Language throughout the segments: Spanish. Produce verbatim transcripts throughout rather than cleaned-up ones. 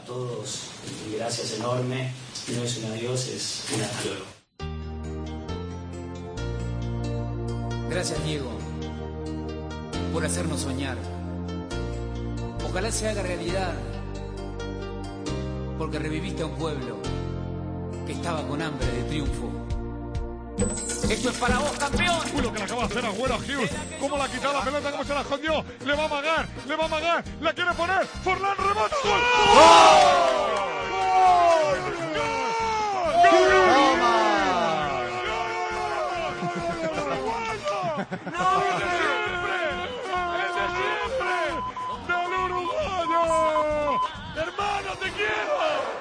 todos y gracias enorme. No es un adiós, es un hasta luego. Gracias, Diego, por hacernos soñar. Ojalá se haga realidad, porque reviviste a un pueblo que estaba con hambre de triunfo. Esto es para vos, campeón. Uy, lo que le acaba de hacer a Agüero a Hughes. Cómo le ha quitado la pelota, cómo se la escondió. Le va a amagar, le va a amagar. La quiere poner. Forlán remata. ¡Gol! ¡Gol! ¡Gol! ¡Gol! ¡No! ¡El de siempre! ¡El de siempre! ¡Del uruguayo! ¡Hermano, te quiero!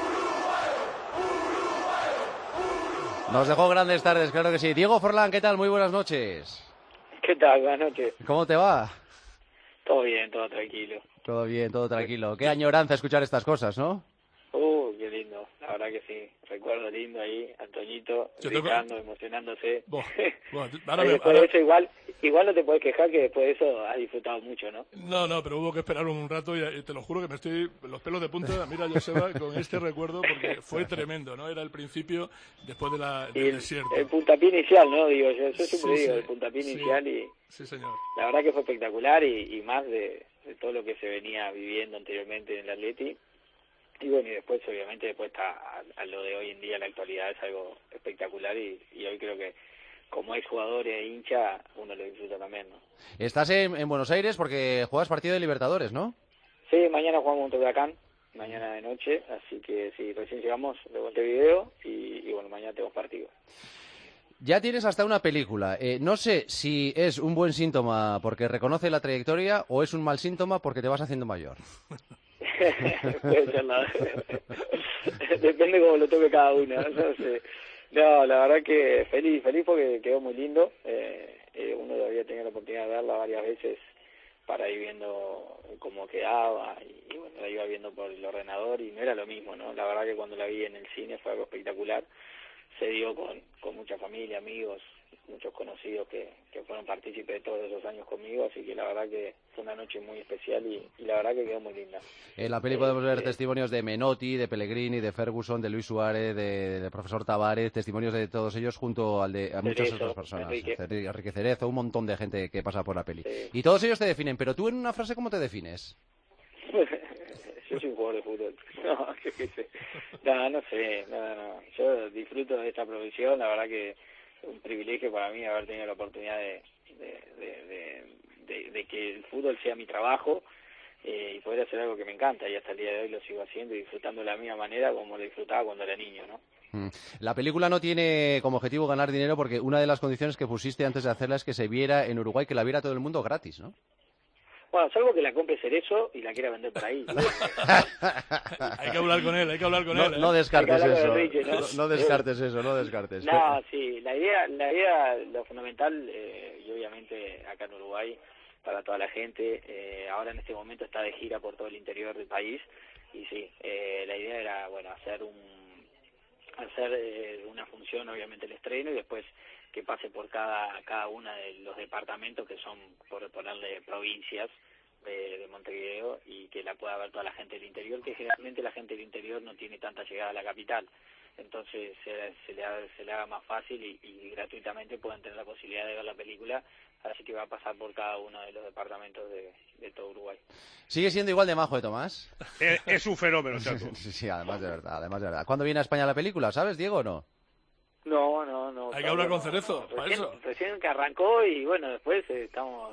Nos dejó grandes tardes, claro que sí. Diego Forlán, ¿qué tal? Muy buenas noches. ¿Qué tal? Buenas noches. ¿Cómo te va? Todo bien, todo tranquilo. Todo bien, todo tranquilo. Qué añoranza escuchar estas cosas, ¿no? Uh, qué lindo. La verdad que sí. Recuerdo lindo ahí, Antoñito, gritando, tengo... emocionándose. Buah, buah, ahora me, después ahora... de eso igual, igual no te podés quejar que después de eso has disfrutado mucho, ¿no? No, no, pero hubo que esperar un rato y, y te lo juro que me estoy los pelos de punta. Mira, Joseba, con este recuerdo porque fue tremendo, ¿no? Era el principio después de la, del el, desierto. El puntapié inicial, ¿no? Digo, yo, yo siempre sí, digo, sí, el puntapié sí, inicial y... Sí, señor. La verdad que fue espectacular y, y más de, de todo lo que se venía viviendo anteriormente en el Atleti. Y bueno, y después obviamente después está a, a lo de hoy en día, la actualidad es algo espectacular y, y hoy creo que como es jugador e hincha, uno lo disfruta también, ¿no? Estás en, en Buenos Aires porque juegas partido de Libertadores, ¿no? Sí, mañana jugamos contra Huracán, mañana de noche, así que sí, recién llegamos de Montevideo y, y bueno, mañana tenemos partido. Ya tienes hasta una película. Eh, no sé si es un buen síntoma porque reconoce la trayectoria o es un mal síntoma porque te vas haciendo mayor. Puede ser la... Depende cómo lo toque cada uno, no sé. No, la verdad que feliz, feliz porque quedó muy lindo. Eh, eh, uno había tenido la oportunidad de verla varias veces para ir viendo cómo quedaba y, y bueno, la iba viendo por el ordenador y no era lo mismo, ¿no? La verdad que cuando la vi en el cine fue algo espectacular. Se dio con, con mucha familia, amigos, muchos conocidos que, que fueron partícipes de todos esos años conmigo, así que la verdad que fue una noche muy especial y, y la verdad que quedó muy linda. En la peli eh, podemos ver eh, testimonios de Menotti, de Pellegrini, de Ferguson, de Luis Suárez, de, de profesor Tavares, testimonios de todos ellos junto al de a muchas otras personas. Enrique. Enrique Cerezo, un montón de gente que pasa por la peli. Sí. Y todos ellos te definen, pero tú en una frase, ¿cómo te defines? Yo soy un jugador de fútbol. No, qué sé. No, no sé. No, no. Yo disfruto de esta profesión. La verdad que es un privilegio para mí haber tenido la oportunidad de, de, de, de, de, de que el fútbol sea mi trabajo eh, y poder hacer algo que me encanta. Y hasta el día de hoy lo sigo haciendo y disfrutando de la misma manera como lo disfrutaba cuando era niño, ¿no? La película no tiene como objetivo ganar dinero porque una de las condiciones que pusiste antes de hacerla es que se viera en Uruguay, que la viera todo el mundo gratis, ¿no? Bueno, salvo que la compre Cerezo y la quiera vender por ahí. Hay que hablar con él, hay que hablar con no, él. ¿eh? No descartes eso, Enrique, ¿no? no, no descartes eso, no descartes. No, sí, la idea, la idea, lo fundamental, eh, y obviamente acá en Uruguay, para toda la gente, eh, ahora en este momento está de gira por todo el interior del país, y sí, eh, la idea era, bueno, hacer un, hacer eh, una función, obviamente el estreno, y después que pase por cada cada una de los departamentos que son, por ponerle, provincias de, de Montevideo y que la pueda ver toda la gente del interior, que generalmente la gente del interior no tiene tanta llegada a la capital, entonces se, se, le, haga, se le haga más fácil y, y gratuitamente puedan tener la posibilidad de ver la película, así que va a pasar por cada uno de los departamentos de, de todo Uruguay. ¿Sigue siendo igual de majo de Tomás? Es, es un fenómeno, Chaco. Sí, sí, además de verdad, además de verdad. ¿Cuándo viene a España la película, sabes, Diego, o no? No, no, no. Hay que hablar con Cerezo, no, para recién, eso. Recién que arrancó y bueno, después eh, estamos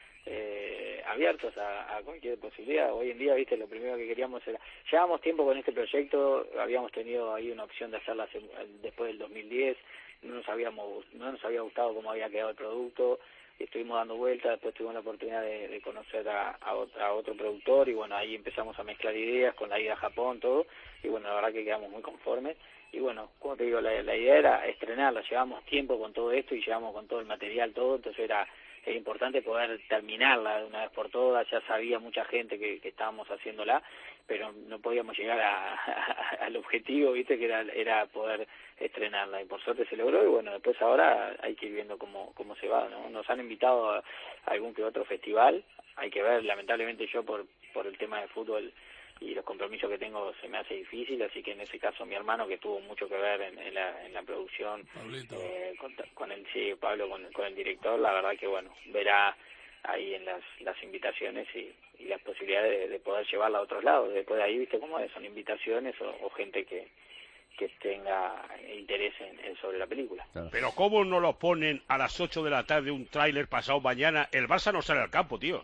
eh, abiertos a, a cualquier posibilidad. Hoy en día, viste, lo primero que queríamos era... Llevábamos tiempo con este proyecto, habíamos tenido ahí una opción de hacerla después del dos mil diez, no nos, habíamos, no nos había gustado cómo había quedado el producto, estuvimos dando vueltas, después tuvimos la oportunidad de, de conocer a, a, otra, a otro productor y bueno, ahí empezamos a mezclar ideas con la ida a Japón, todo, y bueno, la verdad que quedamos muy conformes. Y bueno, como te digo, la, la idea era estrenarla, llevamos tiempo con todo esto y llevamos con todo el material, todo, entonces era, era importante poder terminarla de una vez por todas, ya sabía mucha gente que, que estábamos haciéndola, pero no podíamos llegar a, a, al objetivo, viste, que era, era poder estrenarla, y por suerte se logró, y bueno, después ahora hay que ir viendo cómo, cómo se va, ¿no? Nos han invitado a algún que otro festival, hay que ver, lamentablemente yo por, por el tema de fútbol y los compromisos que tengo se me hace difícil, así que en ese caso mi hermano, que tuvo mucho que ver en, en, la, en la producción, eh, con, con el sí, Pablo, con, con el director, la verdad que bueno, verá ahí en las, las invitaciones y, y las posibilidades de, de poder llevarla a otros lados. Después de ahí, viste cómo es, son invitaciones o, o gente que que tenga interés en, en sobre la película. Claro. Pero ¿cómo no lo ponen a las ocho de la tarde un tráiler pasado mañana? El Barça no sale al campo, tío.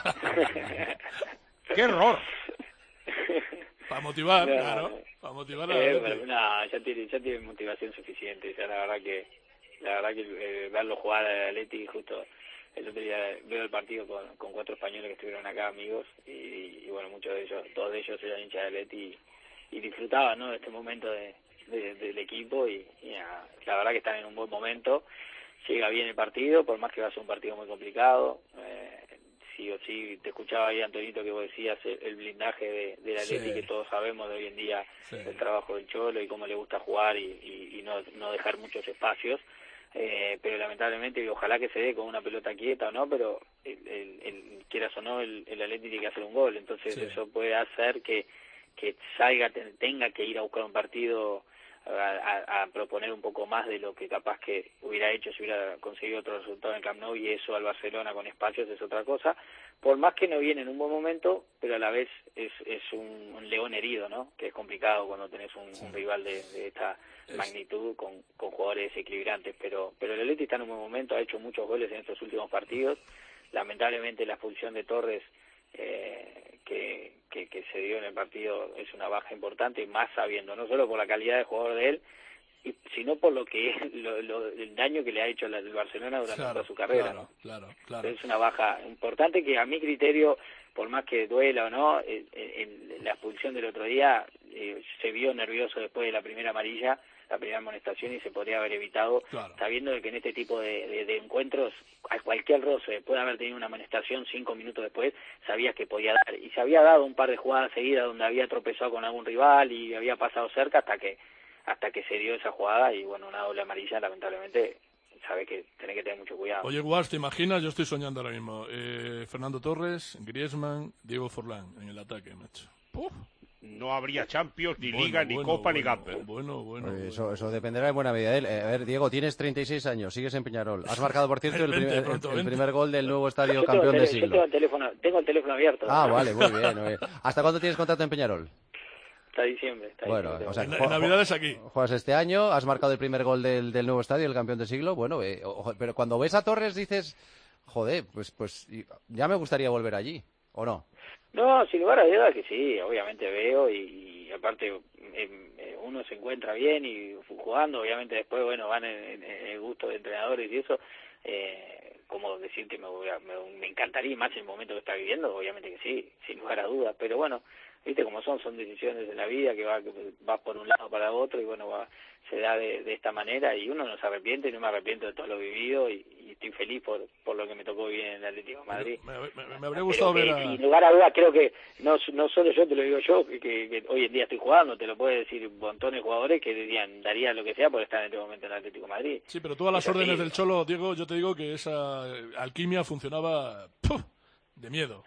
¡Qué error! Para motivar, no, claro. Para motivar a eh, la pero, no, ya tiene, ya tiene motivación suficiente. Ya la verdad que la verdad que eh, verlo jugar a Atleti, justo el otro día veo el partido con, con cuatro españoles que estuvieron acá, amigos, y, y bueno, muchos de ellos, todos de ellos eran hinchas de Atleti y, y disfrutaban, ¿no?, de este momento de, de, del equipo y, y a, la verdad que están en un buen momento. Llega bien el partido, por más que va a ser un partido muy complicado. Eh, sí o sí, te escuchaba ahí, Antonito, que vos decías el, el blindaje de, de la Atleti, sí, que todos sabemos de hoy en día, sí, el trabajo del Cholo y cómo le gusta jugar y, y, y no, no dejar muchos espacios. Eh, pero lamentablemente, y ojalá que se dé con una pelota quieta o no, pero el, el, el, quieras o no, el, el Atleti tiene que hacer un gol, entonces sí, eso puede hacer que, que salga, tenga que ir a buscar un partido, a, a, a proponer un poco más de lo que capaz que hubiera hecho si hubiera conseguido otro resultado en el Camp Nou, y eso al Barcelona con espacios es otra cosa, por más que no viene en un buen momento, pero a la vez es, es un, un león herido, ¿no?, que es complicado cuando tenés un, sí, un rival de, de esta es... magnitud con, con jugadores equilibrantes, pero pero el Atleti está en un buen momento, ha hecho muchos goles en estos últimos partidos. Lamentablemente la expulsión de Torres eh, que, que, que se dio en el partido es una baja importante, y más sabiendo, no solo por la calidad de jugador de él, y, sino por lo que lo, lo, el daño que le ha hecho el Barcelona durante claro, toda su carrera, claro, ¿no? Claro, claro. Es una baja importante que a mi criterio, por más que duela o no, en, en la expulsión del otro día eh, se vio nervioso después de la primera amarilla, la primera amonestación, y se podría haber evitado, claro, sabiendo de que en este tipo de, de, de encuentros a cualquier roce, después de haber tenido una amonestación cinco minutos después, sabías que podía dar, y se había dado un par de jugadas seguidas donde había tropezado con algún rival y había pasado cerca hasta que hasta que se dio esa jugada, y bueno, una doble amarilla, lamentablemente, sabes que tenés que tener mucho cuidado. Oye, Guas, ¿te imaginas? Yo estoy soñando ahora mismo. Eh, Fernando Torres, Griezmann, Diego Forlán en el ataque, macho. ¡Puf! No habría Champions, ni bueno, Liga, ni bueno, Copa, bueno, ni Campeón. Bueno, bueno, Oye, bueno. Eso, eso dependerá en buena medida de él. Eh, a ver, Diego, tienes treinta y seis años, sigues en Peñarol. Has marcado, por cierto, el, vente, primer, pronto, el, el primer gol del nuevo estadio yo campeón tele, de siglo. Yo tengo el teléfono, tengo el teléfono abierto. Ah, vale, muy bien, muy bien. ¿Hasta cuándo tienes contrato en Peñarol? Hasta diciembre. Hasta bueno, diciembre. o sea, en, en Navidades aquí. Juegas este año, has marcado el primer gol del, del nuevo estadio, el campeón de siglo. Bueno, eh, ojo, pero cuando ves a Torres dices, joder, pues, pues ya me gustaría volver allí, ¿o no? No, sin lugar a dudas que sí, obviamente veo y, y aparte eh, uno se encuentra bien y jugando, obviamente después, bueno, van en, en, en el gusto de entrenadores y eso, eh, como decirte, me, me, me encantaría más el momento que está viviendo, obviamente que sí, sin lugar a dudas, pero bueno, viste cómo son, son decisiones de la vida que va, que va por un lado para otro y bueno, va, se da de, de esta manera y uno no se arrepiente, y no me arrepiento de todo lo vivido y, y estoy feliz por por lo que me tocó vivir en el Atlético de Madrid. Me, me, me habría gustado que, ver a... Sin lugar a dudas, creo que no, no solo yo te lo digo yo, que, que, que hoy en día estoy jugando, te lo puede decir montones de jugadores que dirían, daría lo que sea por estar en este momento en el Atlético de Madrid. Sí, pero todas las es órdenes así, del Cholo, Diego, yo te digo que esa alquimia funcionaba ¡puf!, de miedo.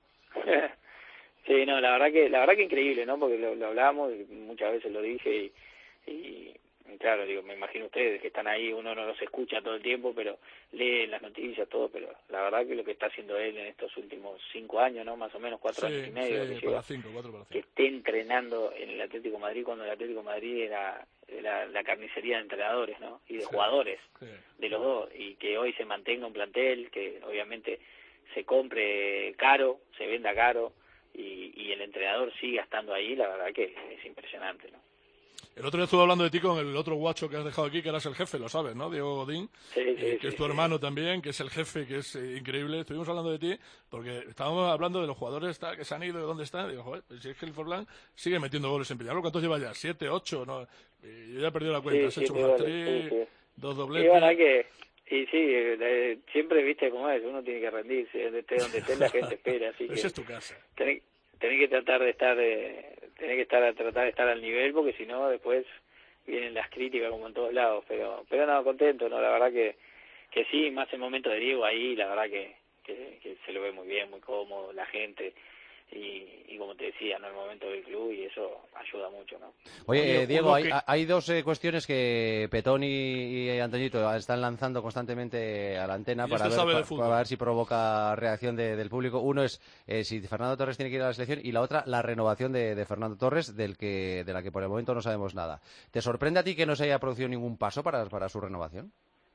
Sí, no, la verdad que la verdad que increíble, ¿no? Porque lo, lo hablábamos, muchas veces lo dije y, y, y claro, digo, me imagino ustedes que están ahí, uno no los escucha todo el tiempo, pero lee las noticias, todo, pero la verdad que lo que está haciendo él en estos últimos cinco años, ¿no? Más o menos cuatro sí, años y medio, sí, que, para lleva, cinco, cuatro para cinco. que esté entrenando en el Atlético de Madrid cuando el Atlético de Madrid era, era la carnicería de entrenadores, ¿no? Y de sí, jugadores, sí, de los dos, y que hoy se mantenga un plantel, que obviamente se compre caro, se venda caro, Y, y el entrenador sigue estando ahí, la verdad que es impresionante, ¿no? El otro día estuve hablando de ti con el otro guacho que has dejado aquí, que eras el jefe, lo sabes, ¿no? Diego Godín, sí, sí, eh, que sí, es tu sí. hermano también, que es el jefe, que es eh, increíble. Estuvimos hablando de ti porque estábamos hablando de los jugadores está, que se han ido, de dónde están. Digo, joder, pues si es que el Forlán sigue metiendo goles en Peñarol. ¿Cuántos lleva ya? ¿Siete, ocho? No, eh, yo ya he perdido la cuenta. Sí, has hecho sí, un hat-trick, sí, sí. dos Y dobletes. bueno, hay que... Y sí, eh, siempre viste cómo es, uno tiene que rendirse, donde esté, donde esté, la gente espera, así que... Esa es tu casa. Tenés, tenés que tratar de estar, eh, tenés que estar, tratar de estar al nivel, porque si no, después vienen las críticas como en todos lados, pero pero no, contento, no, la verdad que que sí, más el momento de Diego ahí, la verdad que, que, que se lo ve muy bien, muy cómodo, la gente, y, y como te decía, no el momento del club, y eso ayuda mucho, ¿no? Oye, eh, Diego, hay, que... hay dos eh, cuestiones que Petón y, y Antoñito están lanzando constantemente a la antena para este ver, pa, para ver si provoca reacción de, del público. Uno es eh, si Fernando Torres tiene que ir a la selección, y la otra, la renovación de, de Fernando Torres, del que, de la que por el momento no sabemos nada. ¿Te sorprende a ti que no se haya producido ningún paso para, para su renovación?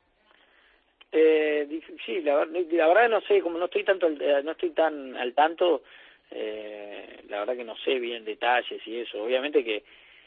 Eh, sí, la, la verdad no sé, como no estoy tanto, no estoy tan al tanto, eh, la verdad que no sé bien detalles y eso. Obviamente que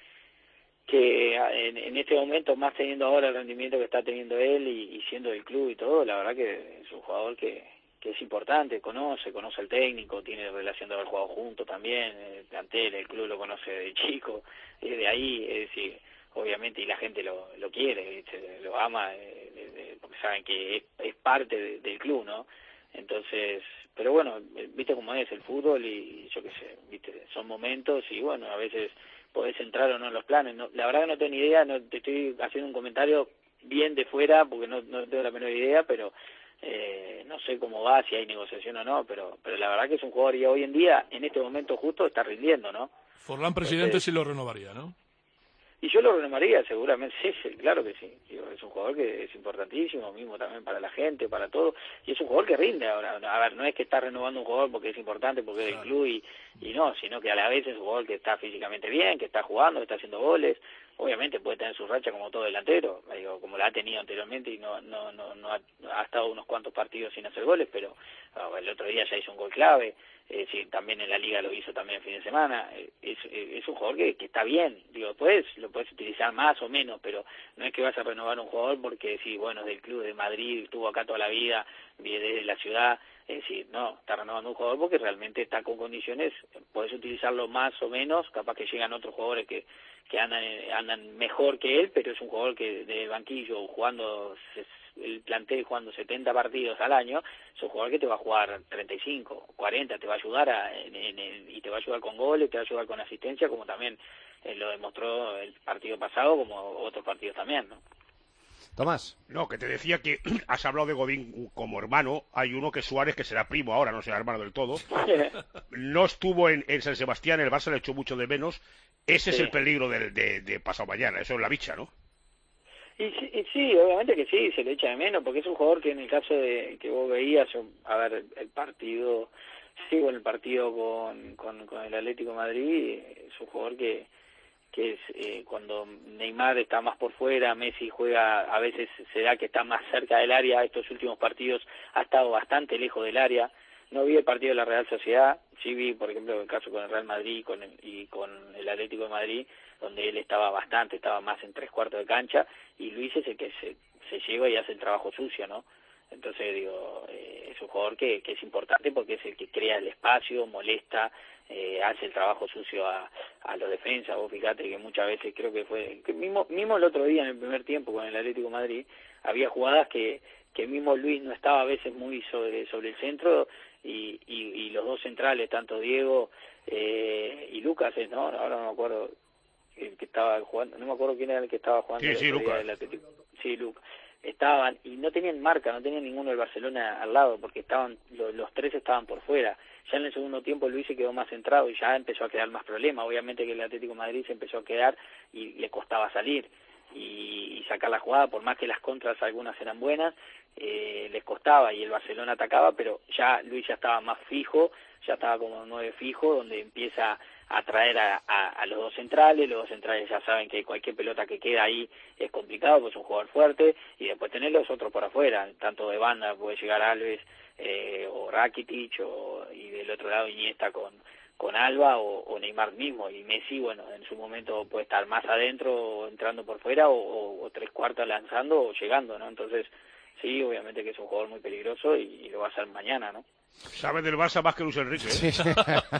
que en, en este momento, más teniendo ahora el rendimiento que está teniendo él y, y siendo del club y todo, la verdad que es un jugador que, que es importante, conoce, conoce al técnico, tiene relación de haber jugado juntos también, el plantel, el club lo conoce de chico, y de ahí, es decir, obviamente, y la gente lo, lo quiere, ¿viste? Lo ama, eh, de, de, porque saben que es, es parte de, del club, ¿no? Entonces, pero bueno, viste cómo es el fútbol y yo qué sé, viste, son momentos y bueno, a veces podés entrar o no en los planes. No, la verdad que no tengo ni idea, no te estoy haciendo un comentario bien de fuera porque no, no tengo la menor idea, pero eh, no sé cómo va, si hay negociación o no, pero pero la verdad que es un jugador y hoy en día, en este momento justo, está rindiendo, ¿no? Forlán presidente Entonces, sí lo renovaría, ¿no? Y yo lo renovaría seguramente, sí, sí, claro que sí. Digo, es un jugador que es importantísimo, mismo también para la gente, para todo, y es un jugador que rinde ahora. A ver, no es que está renovando un jugador porque es importante, porque es del club y, y no, sino que a la vez es un jugador que está físicamente bien, que está jugando, que está haciendo goles. Obviamente puede tener su racha como todo delantero, digo, como la ha tenido anteriormente y no no no, no ha, ha estado unos cuantos partidos sin hacer goles, pero oh, el otro día ya hizo un gol clave. Eh, sí, también en la liga lo hizo también el fin de semana. Eh, es, es un jugador que, que está bien, digo, pues lo puedes utilizar más o menos, pero no es que vas a renovar un jugador porque sí, bueno, es del club de Madrid, estuvo acá toda la vida, viene desde la ciudad, es decir, no, está renovando un jugador porque realmente está con condiciones, puedes utilizarlo más o menos, capaz que llegan otros jugadores que que andan andan mejor que él, pero es un jugador que de banquillo jugando el plantel jugando setenta partidos al año, es un jugador que te va a jugar treinta y cinco, cuarenta, te va a ayudar a, en, en, en, y te va a ayudar con goles, te va a ayudar con asistencia, como también eh, lo demostró el partido pasado, como otros partidos también, ¿no? Tomás. No, que te decía que has hablado de Godín como hermano. Hay uno que es Suárez, que será primo ahora, no será hermano del todo. No estuvo en, en San Sebastián, el Barça le echó mucho de menos. Ese sí. Es el peligro de, de, de pasado mañana, eso es la bicha, ¿no? Y sí, y sí, obviamente que sí, se le echa de menos, porque es un jugador que en el caso de que vos veías, a ver, el partido, sí, con el partido con, con, con el Atlético de Madrid, es un jugador que que es eh, cuando Neymar está más por fuera, Messi juega, a veces se da que está más cerca del área, estos últimos partidos ha estado bastante lejos del área. No vi el partido de la Real Sociedad, sí vi, por ejemplo, el caso con el Real Madrid con el, y con el Atlético de Madrid, donde él estaba bastante, estaba más en tres cuartos de cancha, y Luis es el que se, se lleva y hace el trabajo sucio, ¿no? Entonces, digo, eh, es un jugador que, que es importante porque es el que crea el espacio, molesta, eh, hace el trabajo sucio a, a los defensas. Vos fíjate que muchas veces creo que fue, que mismo, mismo el otro día en el primer tiempo con el Atlético de Madrid, había jugadas que, que mismo Luis no estaba a veces muy sobre, sobre el centro y, y, y los dos centrales, tanto Diego eh, y Lucas, ¿no? Ahora no me acuerdo el que estaba jugando, no me acuerdo quién era el que estaba jugando. Sí, sí, Lucas. El Atlético. Sí, Lucas. Estaban, y no tenían marca, no tenían ninguno del Barcelona al lado, porque estaban los, los tres estaban por fuera. Ya en el segundo tiempo Luis se quedó más centrado y ya empezó a quedar más problemas. Obviamente que el Atlético de Madrid se empezó a quedar y le costaba salir y, y sacar la jugada, por más que las contras algunas eran buenas, eh, les costaba y el Barcelona atacaba, pero ya Luis ya estaba más fijo, ya estaba como nueve fijo, donde empieza a traer a, a, a los dos centrales. Los dos centrales ya saben que cualquier pelota que queda ahí es complicado, pues es un jugador fuerte, y después tener los otros por afuera, tanto de banda puede llegar Alves eh, o Rakitic, o, y del otro lado Iniesta con, con Alba o, o Neymar mismo, y Messi, bueno, en su momento puede estar más adentro o entrando por fuera, o, o, o tres cuartos lanzando o llegando, ¿no? Entonces, sí, obviamente que es un jugador muy peligroso y, y lo va a hacer mañana, ¿no? Sabe del Barça más que Luis Enrique, ¿eh? Sí.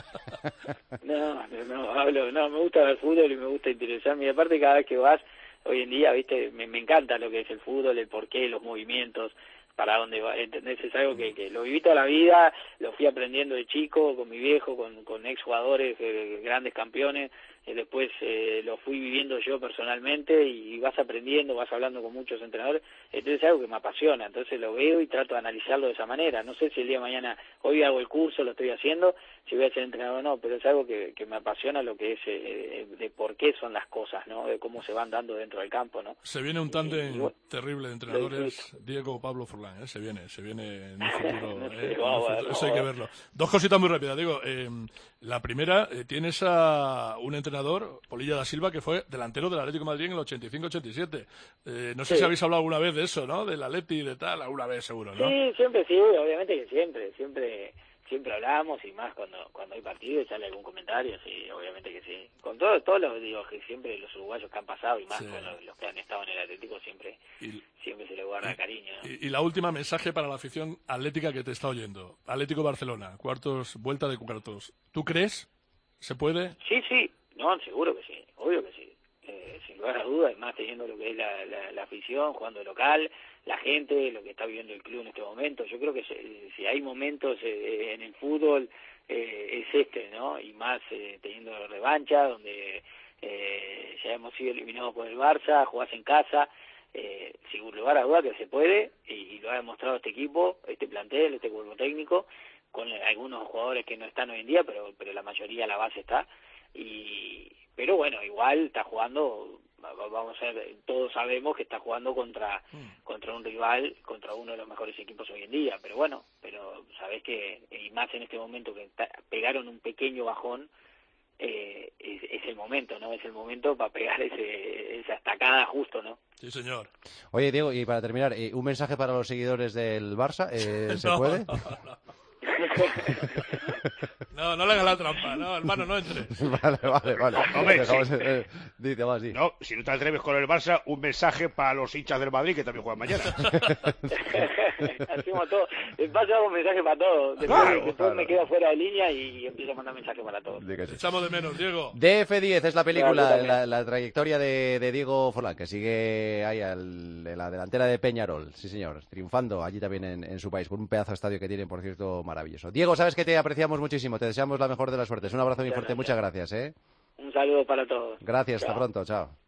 no, no, no, hablo, no, me gusta ver fútbol y me gusta interesarme, y aparte cada vez que vas, hoy en día, viste, me, me encanta lo que es el fútbol, el porqué, los movimientos, para dónde va, ¿entendés? Es algo que, que lo viví toda la vida, lo fui aprendiendo de chico, con mi viejo, con, con exjugadores, eh, grandes campeones, eh, después eh, lo fui viviendo yo personalmente y vas aprendiendo, vas hablando con muchos entrenadores, entonces es algo que me apasiona, entonces lo veo y trato de analizarlo de esa manera. No sé si el día de mañana, hoy hago el curso, lo estoy haciendo, si voy a ser entrenador o no, pero es algo que, que me apasiona lo que es eh, de por qué son las cosas, ¿no? De cómo se van dando dentro del campo, ¿no? Se viene un tándem bueno, terrible de entrenadores, Diego Pablo Furlan, ¿eh? Se viene, se viene en un futuro, no sé, eh, wow, en un futuro. wow. Eso hay que verlo. Dos cositas muy rápidas, digo, eh, la primera, eh, tienes a un entrenador, Polilla da Silva, que fue delantero del Atlético de Madrid en el ochenta y cinco ochenta y siete. Eh, no sé sí. si habéis hablado alguna vez de eso, ¿no? Del Atleti y de tal, alguna vez seguro, ¿no? Sí, siempre sí, obviamente que siempre, siempre siempre hablamos y más cuando cuando hay partido y sale algún comentario, sí, obviamente que sí. Con todo, todos los, digo, que siempre los uruguayos que han pasado y más sí. con los, los que han estado en el Atlético siempre y, siempre se le guarda y, cariño, ¿no? Y, y la última mensaje para la afición atlética que te está oyendo. Atlético Barcelona, cuartos, vuelta de cuartos. ¿Tú crees? ¿Se puede? Sí, sí, no, seguro que sí, obvio que sí. Eh, sin lugar a dudas, más teniendo lo que es la, la, la afición, jugando local, la gente, lo que está viviendo el club en este momento. Yo creo que si, si hay momentos eh, en el fútbol eh, es este, ¿no? Y más eh, teniendo revancha, donde eh, ya hemos sido eliminados por el Barça, jugás en casa, eh, sin lugar a dudas que se puede, y, y lo ha demostrado este equipo, este plantel, este cuerpo técnico, con algunos jugadores que no están hoy en día, pero pero la mayoría, la base está, y pero bueno, igual está jugando, vamos a ver, todos sabemos que está jugando contra mm. contra un rival, contra uno de los mejores equipos hoy en día, pero bueno, pero sabés que, y más en este momento que está, pegaron un pequeño bajón, eh, es, es el momento, ¿no? Es el momento para pegar ese, esa estacada justo, ¿no? Sí, señor. Oye, Diego, y para terminar, eh, un mensaje para los seguidores del Barça, eh, ¿se no, puede? No, no. No, no le hagas la trampa, no, hermano, no entres. Vale, vale, vale. Hombre, sí. eh, dice, vas, di. No, si no te atreves con el Barça, un mensaje para los hinchas del Madrid que también juegan mañana. Hacemos todo. Paso hago un mensaje para todos. Después, Claro, después claro. me quedo fuera de línea y empiezo a mandar mensajes para todos. Di que sí. Echamos de menos, Diego. D F diez es la película, Claro, la, la trayectoria de, de Diego Forlán, que sigue ahí al, en la delantera de Peñarol, sí señor, triunfando allí también en, en su país, con un pedazo de estadio que tiene, por cierto, maravilloso. Diego, sabes que te apreciamos muchísimo, te deseamos la mejor de las suertes. Un abrazo muy fuerte, muchas gracias, ¿eh? Un saludo para todos. Gracias, Chao. hasta pronto, chao.